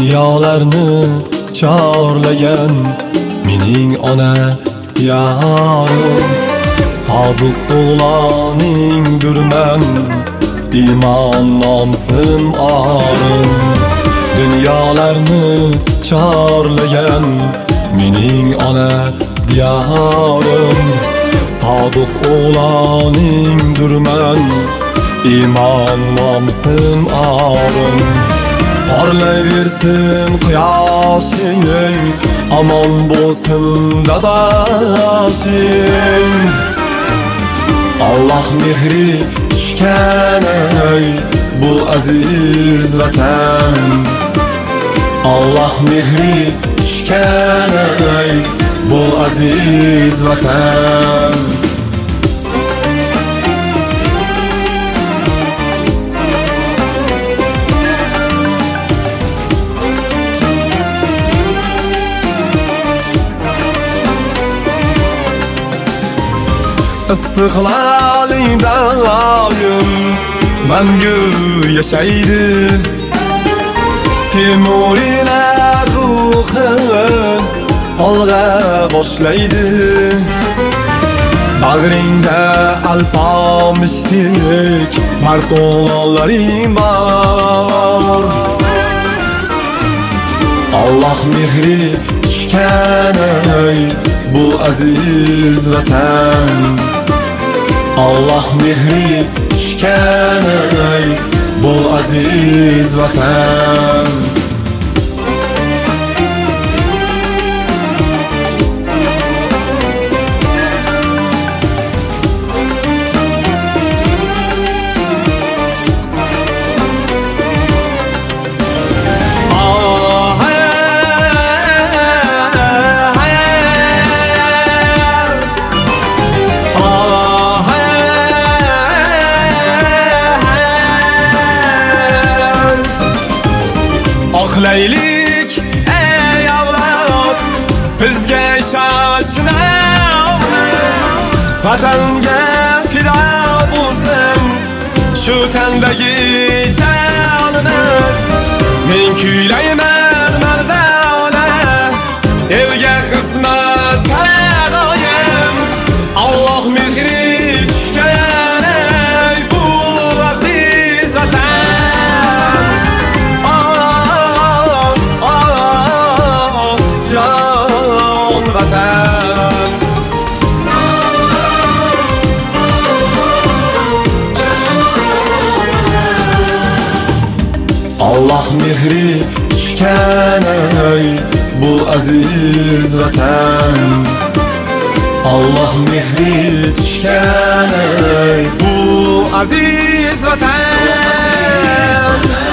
Dunyolarni chorlagan mening ona yarim, sodiq o'g'loningdirman, iymon nomusim orim. Dunyolarni chorlagan mening ona diyorim, sodiq o'g'loningdirman, iymon nomusim orim. Parlayversin quyoshing, aman bo'lsin dadaşing. Allah mehri tushgan ey bu aziz vatan, Allah mehri tushgan ey bu aziz vatan. İstiqlalingdayim mangu yashaydi, Temurilar ruhi olg'a boshlaydi. Bag'ringda alpomishdek mard o'g'lonlaring bor. Allah mehri tushgan ey bu aziz vatan, Allah mehri tushgan ey bu aziz vatan. Oqlaylik ey avlod, bizga shoshilamiz, vatanga fido bo'lsin shu tandagi jonimiz. Men kuylayman mardona, elga xizmatda doim, Allah mehri tushgan ey bu aziz vatan. Allah mehri tushgan ey bu aziz vatan, Allah mehri tushgan ey bu aziz vatan.